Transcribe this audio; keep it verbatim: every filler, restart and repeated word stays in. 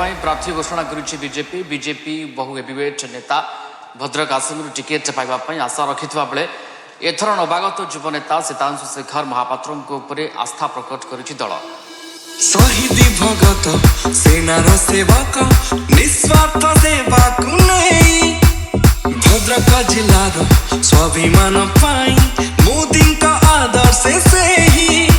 प्रार्थी घोषणा करुछि बीजेपी बीजेपी बहु हेवीवेट नेता भद्रक आसन टिकेट पाइबापी आशा रखिथिबा बेले एथर नवागत युव नेता सीतांशु शेखर महापात्र आस्था प्रकट करुछि दल। शहीद भगत सेनार सेवक निस्वार्थ सेवा भद्रक जिलार स्वाभिमान पाई मोदी का आदर्श से ही